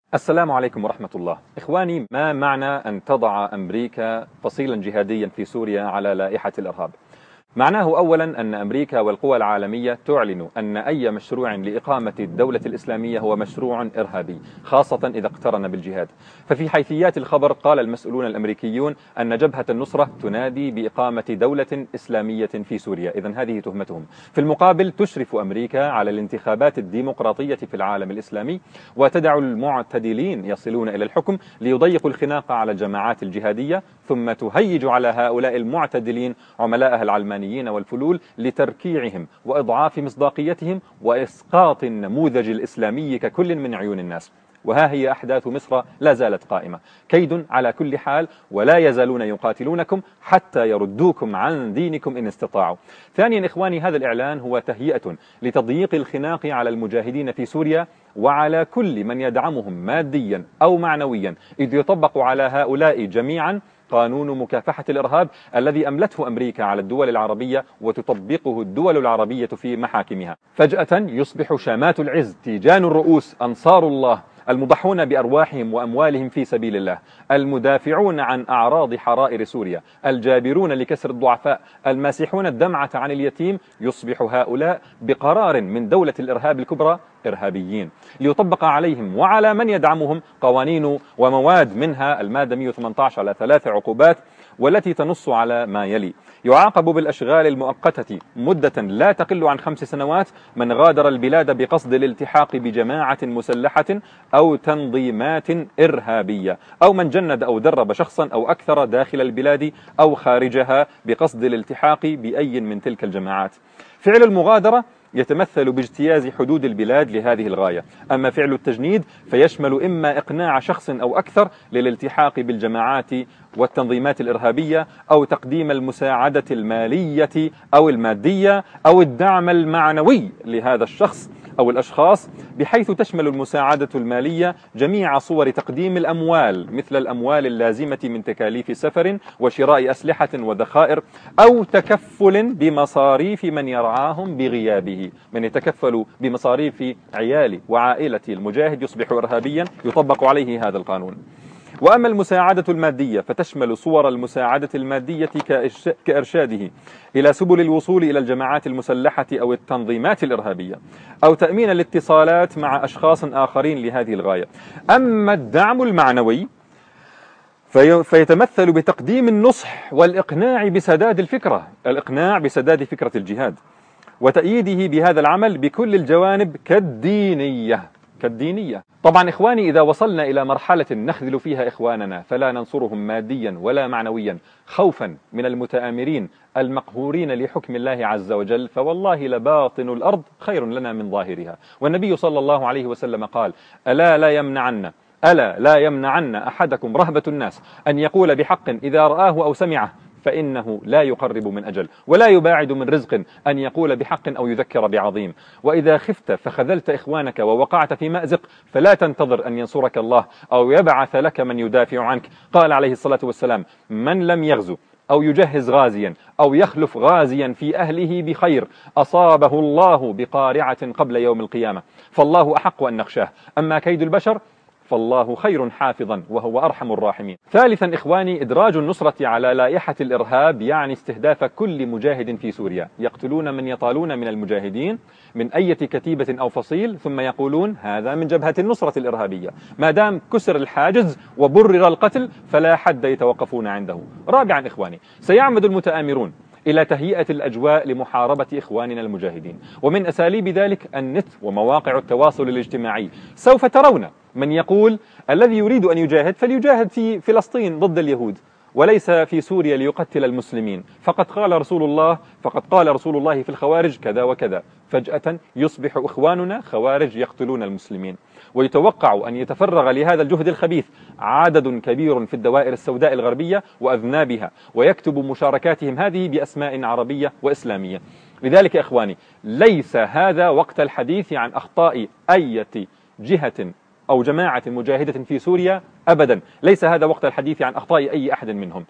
السلام عليكم ورحمة الله. إخواني، ما معنى أن تضع أمريكا فصيلا جهاديا في سوريا على لائحة الإرهاب؟ معناه أولا أن أمريكا والقوى العالمية تعلن أن أي مشروع لإقامة الدولة الإسلامية هو مشروع إرهابي، خاصة إذا اقترن بالجهاد. ففي حيثيات الخبر قال المسؤولون الأمريكيون أن جبهة النصرة تنادي بإقامة دولة إسلامية في سوريا، إذن هذه تهمتهم. في المقابل تشرف أمريكا على الانتخابات الديمقراطية في العالم الإسلامي، وتدع المعتدلين يصلون إلى الحكم ليضيقوا الخناق على الجماعات الجهادية، ثم تهيج على هؤلاء المعتدلين عملائها العلمانيين والفلول لتركيعهم وإضعاف مصداقيتهم وإسقاط النموذج الإسلامي ككل من عيون الناس. وها هي أحداث مصر لا زالت قائمة، كيد على كل حال، ولا يزالون يقاتلونكم حتى يردوكم عن دينكم إن استطاعوا. ثانيا إخواني، هذا الإعلان هو تهيئة لتضييق الخناق على المجاهدين في سوريا وعلى كل من يدعمهم ماديا أو معنويا، إذ يطبق على هؤلاء جميعا قانون مكافحة الإرهاب الذي أملته أمريكا على الدول العربية وتطبقه الدول العربية في محاكمها. فجأة يصبح شامات العز تيجان الرؤوس أنصار الله المضحون بأرواحهم وأموالهم في سبيل الله، المدافعون عن أعراض حرائر سوريا، الجابرون لكسر الضعفاء، الماسحون الدمعة عن اليتيم، يصبح هؤلاء بقرار من دولة الإرهاب الكبرى إرهابيين، ليطبق عليهم وعلى من يدعمهم قوانين ومواد، منها المادة 118 على 3 عقوبات، والتي تنص على ما يلي: يعاقب بالأشغال المؤقتة مدة لا تقل عن 5 سنوات من غادر البلاد بقصد الالتحاق بجماعة مسلحة أو تنظيمات إرهابية، أو من جند أو درب شخصا أو أكثر داخل البلاد أو خارجها بقصد الالتحاق بأي من تلك الجماعات. فعل المغادرة يتمثل باجتياز حدود البلاد لهذه الغاية، أما فعل التجنيد فيشمل إما إقناع شخص أو أكثر للالتحاق بالجماعات والتنظيمات الإرهابية، أو تقديم المساعدة المالية أو المادية أو الدعم المعنوي لهذا الشخص أو الأشخاص، بحيث تشمل المساعدة المالية جميع صور تقديم الأموال، مثل الأموال اللازمة من تكاليف سفر وشراء أسلحة وذخائر، أو تكفل بمصاريف من يرعاهم بغيابه. من يتكفل بمصاريف عيال وعائلة المجاهد يصبح إرهابيا، يطبق عليه هذا القانون. وأما المساعدة المادية فتشمل صور المساعدة المادية كإرشاده إلى سبل الوصول إلى الجماعات المسلحة أو التنظيمات الإرهابية، أو تأمين الاتصالات مع أشخاص آخرين لهذه الغاية. أما الدعم المعنوي فيتمثل بتقديم النصح والإقناع بسداد الفكرة، الإقناع بسداد فكرة الجهاد، وتأييده بهذا العمل بكل الجوانب كالدينية. طبعا إخواني، إذا وصلنا إلى مرحلة نخذل فيها إخواننا فلا ننصرهم ماديا ولا معنويا خوفا من المتآمرين المقهورين لحكم الله عز وجل، فوالله لباطن الأرض خير لنا من ظاهرها. والنبي صلى الله عليه وسلم قال: ألا لا يمنعن أحدكم رهبة الناس أن يقول بحق إذا رآه أو سمعه، فإنه لا يقرب من أجل ولا يباعد من رزق أن يقول بحق أو يذكر بعظيم. وإذا خفت فخذلت إخوانك ووقعت في مأزق فلا تنتظر أن ينصرك الله أو يبعث لك من يدافع عنك. قال عليه الصلاة والسلام: من لم يغزو أو يجهز غازيا أو يخلف غازيا في أهله بخير أصابه الله بقارعة قبل يوم القيامة، فالله أحق أن نخشاه. أما كيد البشر فالله خير حافظا وهو أرحم الراحمين. ثالثا إخواني، إدراج النصرة على لائحة الإرهاب يعني استهداف كل مجاهد في سوريا، يقتلون من يطالون من المجاهدين من أي كتيبة أو فصيل، ثم يقولون هذا من جبهة النصرة الإرهابية. ما دام كسر الحاجز وبرر القتل فلا حد يتوقفون عنده. رابعا إخواني، سيعمد المتآمرون إلى تهيئة الأجواء لمحاربة إخواننا المجاهدين، ومن أساليب ذلك النت ومواقع التواصل الاجتماعي. سوف ترون من يقول الذي يريد أن يجاهد فليجاهد في فلسطين ضد اليهود وليس في سوريا ليقتل المسلمين، فقد قال رسول الله في الخوارج كذا وكذا. فجأة يصبح إخواننا خوارج يقتلون المسلمين. ويتوقع أن يتفرغ لهذا الجهد الخبيث عدد كبير في الدوائر السوداء الغربية وأذنابها، ويكتب مشاركاتهم هذه بأسماء عربية وإسلامية. لذلك إخواني، ليس هذا وقت الحديث عن أخطاء أي جهة أو جماعة مجاهدة في سوريا أبدا، ليس هذا وقت الحديث عن أخطاء أي أحد منهم.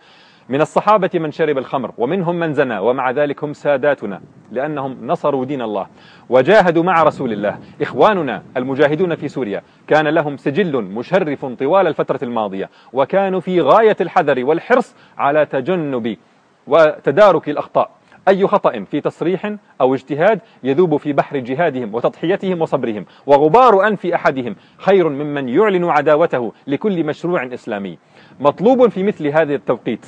من الصحابة من شرب الخمر ومنهم من زنى، ومع ذلك هم ساداتنا لأنهم نصروا دين الله وجاهدوا مع رسول الله. إخواننا المجاهدون في سوريا كان لهم سجل مشرف طوال الفترة الماضية، وكانوا في غاية الحذر والحرص على تجنب وتدارك الأخطاء. أي خطأ في تصريح أو اجتهاد يذوب في بحر جهادهم وتضحيتهم وصبرهم، وغبار أنف أحدهم خير ممن يعلن عداوته لكل مشروع إسلامي. مطلوب في مثل هذا التوقيت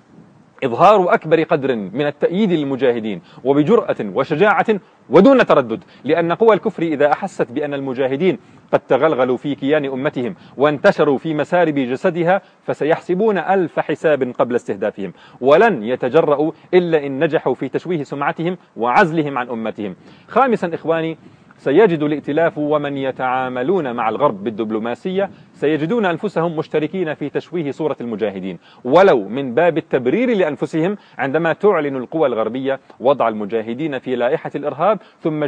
إظهار أكبر قدر من التأييد للمجاهدين وبجرأة وشجاعة ودون تردد، لأن قوى الكفر إذا أحست بأن المجاهدين قد تغلغلوا في كيان أمتهم وانتشروا في مسارب جسدها فسيحسبون ألف حساب قبل استهدافهم، ولن يتجرؤوا إلا إن نجحوا في تشويه سمعتهم وعزلهم عن أمتهم. خامسا إخواني، سيجد الائتلاف ومن يتعاملون مع الغرب بالدبلوماسية سيجدون أنفسهم مشتركين في تشويه صورة المجاهدين، ولو من باب التبرير لأنفسهم، عندما تعلن القوى الغربية وضع المجاهدين في لائحة الإرهاب ثم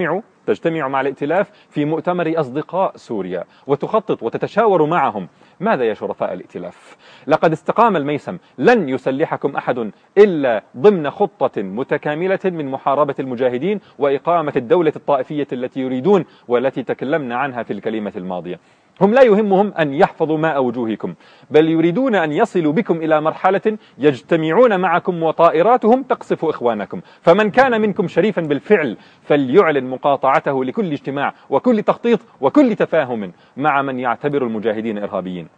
تجتمع مع الائتلاف في مؤتمر أصدقاء سوريا وتخطط وتتشاور معهم. ماذا يا شرفاء الائتلاف؟ لقد استقام الميسم، لن يسلحكم أحد إلا ضمن خطة متكاملة من محاربة المجاهدين وإقامة الدولة الطائفية التي يريدون والتي تكلمنا عنها في الكلمة الماضية. هم لا يهمهم أن يحفظوا ماء وجوهكم، بل يريدون أن يصلوا بكم إلى مرحلة يجتمعون معكم وطائراتهم تقصف إخوانكم. فمن كان منكم شريفا بالفعل فليعلن مقاطعته لكل اجتماع وكل تخطيط وكل تفاهم مع من يعتبر المجاهدين إرهابيين.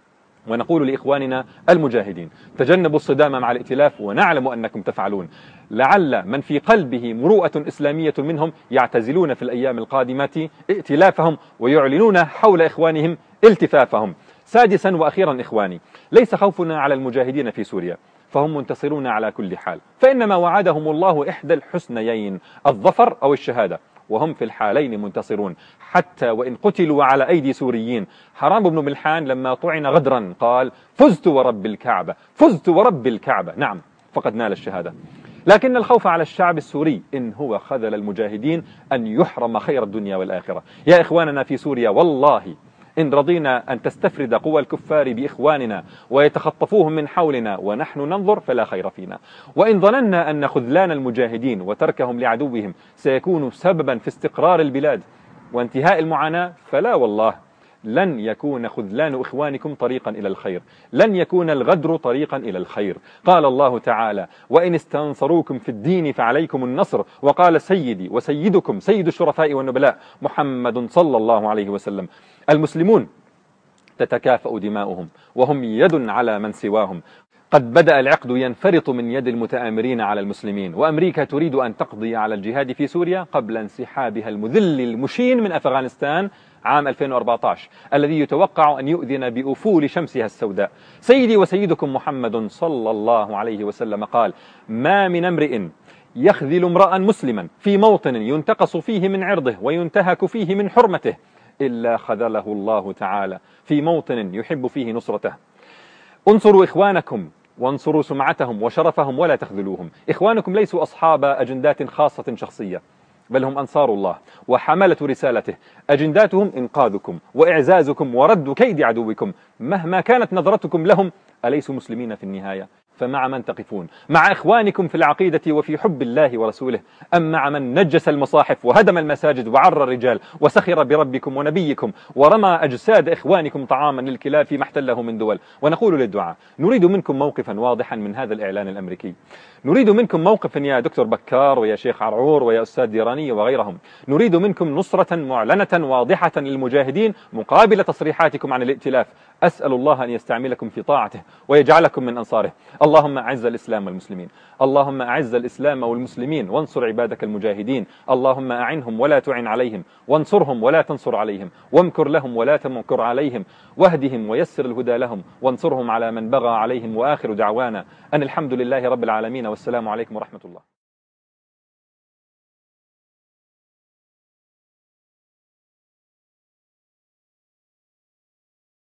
ونقول لإخواننا المجاهدين تجنبوا الصدام مع الائتلاف، ونعلم أنكم تفعلون. لعل من في قلبه مروءة إسلامية منهم يعتزلون في الأيام القادمة ائتلافهم ويعلنون حول إخوانهم التفافهم. سادسا وأخيرا إخواني، ليس خوفنا على المجاهدين في سوريا، فهم منتصرون على كل حال، فإنما وعدهم الله إحدى الحسنيين، الظفر أو الشهادة، وهم في الحالين منتصرون حتى وإن قتلوا على أيدي سوريين. حرام بن ملحان لما طعن غدرا قال: فزت ورب الكعبة، فزت ورب الكعبة. نعم، فقد نال الشهادة. لكن الخوف على الشعب السوري إن هو خذل المجاهدين أن يحرم خير الدنيا والآخرة. يا إخواننا في سوريا، والله إن رضينا أن تستفرد قوى الكفار بإخواننا ويتخطفوهم من حولنا ونحن ننظر فلا خير فينا، وإن ظننا أن خذلان المجاهدين وتركهم لعدوهم سيكون سببا في استقرار البلاد وانتهاء المعاناة فلا والله، لن يكون خذلان إخوانكم طريقا إلى الخير، لن يكون الغدر طريقا إلى الخير. قال الله تعالى: وإن استنصروكم في الدين فعليكم النصر. وقال سيدي وسيدكم سيد الشرفاء والنبلاء محمد صلى الله عليه وسلم: المسلمون تتكافأ دماؤهم وهم يد على من سواهم. قد بدأ العقد ينفرط من يد المتآمرين على المسلمين، وأمريكا تريد أن تقضي على الجهاد في سوريا قبل انسحابها المذل المشين من أفغانستان عام 2014 الذي يتوقع أن يؤذن بأفول شمسها السوداء. سيدي وسيدكم محمد صلى الله عليه وسلم قال: ما من امرئ يخذل امرأ مسلما في موطن ينتقص فيه من عرضه وينتهك فيه من حرمته إلا خذله الله تعالى في موطن يحب فيه نصرته. انصروا إخوانكم وانصروا سمعتهم وشرفهم ولا تخذلوهم. إخوانكم ليسوا أصحاب أجندات خاصة شخصية، بل هم أنصار الله وحملة رسالته. أجنداتهم إنقاذكم وإعزازكم ورد كيد عدوكم مهما كانت نظرتكم لهم. أليسوا مسلمين في النهاية؟ فمع من تقفون؟ مع إخوانكم في العقيدة وفي حب الله ورسوله، أم مع من نجس المصاحف وهدم المساجد وعر الرجال وسخر بربكم ونبيكم ورمى أجساد إخوانكم طعاما للكلاب فيما احتله من دول؟ ونقول للدعاء: نريد منكم موقفا واضحا من هذا الإعلان الأمريكي، نريد منكم موقفا يا دكتور بكار ويا شيخ عرعور ويا أستاذ ديراني وغيرهم، نريد منكم نصرة معلنة واضحة للمجاهدين مقابل تصريحاتكم عن الائتلاف. أسأل الله أن يستعملكم في طاعته ويجعلكم من أنصاره. اللهم أعز الإسلام والمسلمين، اللهم أعز الإسلام والمسلمين وانصر عبادك المجاهدين. اللهم أعنهم ولا تعن عليهم، وانصرهم ولا تنصر عليهم، وامكر لهم ولا تمكر عليهم، واهدهم ويسر الهدى لهم، وانصرهم على من بغى عليهم. وآخر دعوانا أن الحمد لله رب العالمين، والسلام عليكم ورحمة الله.